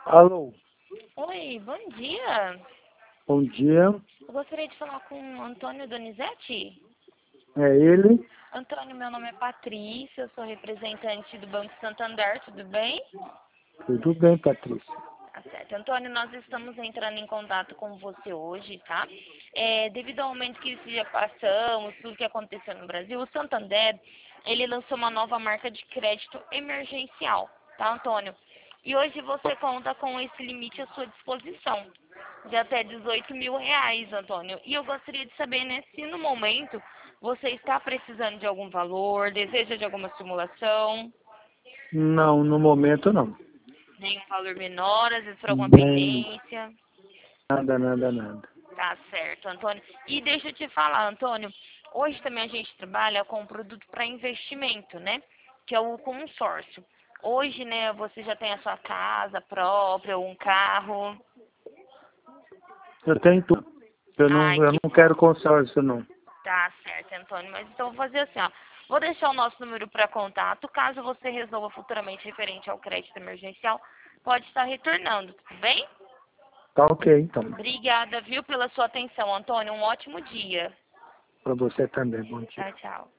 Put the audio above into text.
Alô, Oi, bom dia. bom dia. Eu gostaria de falar com o Antônio Donizete. É ele? Antônio, meu nome é Patrícia, eu sou representante do Banco Santander, tudo bem? Tudo bem, Patrícia? Tá certo. Antônio, nós estamos entrando em contato com você hoje, tá? Devido ao momento que já passamos, tudo que aconteceu no Brasil, o Santander, ele lançou uma nova marca de crédito emergencial, tá, Antônio? E hoje você conta com esse limite à sua disposição, de até R$ 18.000, Antônio. E eu gostaria de saber, né, se no momento você está precisando de algum valor, deseja de alguma simulação, Não, no momento não. nenhum valor menor, às vezes por alguma Nem pendência. nada. Tá certo, Antônio. E deixa eu te falar, Antônio, hoje também a gente trabalha com um produto para investimento, né? Que é o consórcio. Hoje, né, você já tem a sua casa própria, ou um carro. Eu tenho tudo. Eu não, Ai, eu que não bom. quero consórcio, não. Tá certo, Antônio. Mas então vou fazer assim, ó. Vou deixar o nosso número para contato. Caso você resolva futuramente referente ao crédito emergencial, pode estar retornando, tudo bem? Tá ok, então. Obrigada, viu, pela sua atenção, Antônio. Um ótimo dia. Para você também, bom dia. Tchau, tchau.